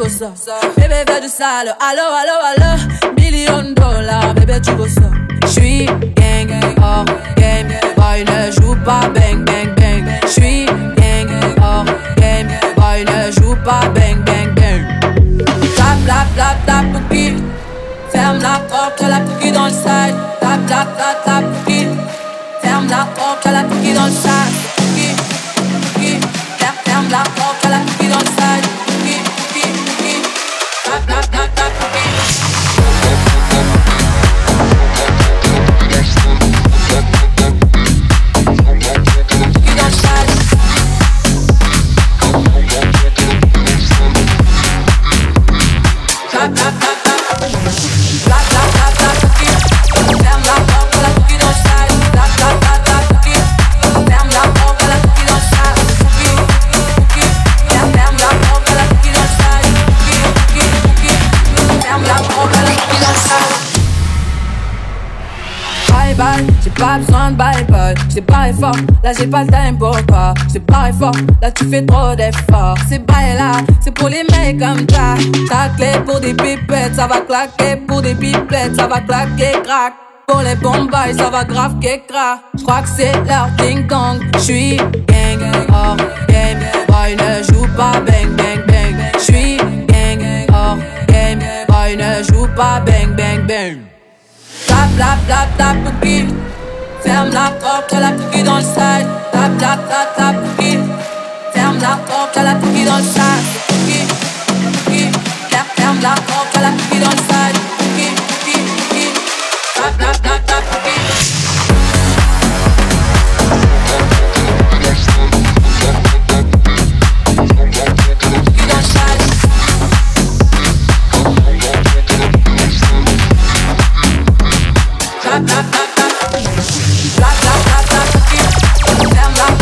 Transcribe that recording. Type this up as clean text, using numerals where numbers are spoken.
vaux ça. Bébé fais du sale, allo, allo, allo. $1 000 000, bébé tu vaux ça. J'suis gang, hors game. Boy ne joue pas bang, bang, bang. J'suis gang, hors game. Boy ne joue pas bang, bang, bang. Tap, tap, tap, tap, pouki. Ferme la porte, la pouki dans le side. Tap, tap, tap, tap, pouki. Ferme la porte, la pouki dans le side. Pouki, pouki. Ferme la porte, la pouki dans le side. Pouki, pouki, pouki. Tap, tap, tap, tap, pouki. J'ai pas besoin de bye-bye, j't'ai barré fort, là j'ai pas le time pour toi. J't'ai barré fort, là tu fais trop d'efforts. C'est bail là, c'est pour les mecs comme ça. Ta clé pour des pipettes, ça va claquer. Pour des pipettes, ça va claquer, crack. Pour les bombes, ça va grave qu'écra. J'crois que c'est leur ding-dong. J'suis gang, hors game. Boy ne joue pas bang, bang, bang. J'suis gang, hors game. Boy ne joue pas bang, bang, bang. Tap, tap, tap, tap, pouki. Ferme la porte, la pouki dans le side. Tap, tap, tap, tap, pouki. Ferme la porte, la pouki dans le side. Pouki, pouki. Ferme la porte, la pouki dans le side. Pouki, pouki, pouki. Tap, tap, tap, tap, pouki. Tap, tap, tap, tap. Tap, tap, tap, tap, pouki. Ferme la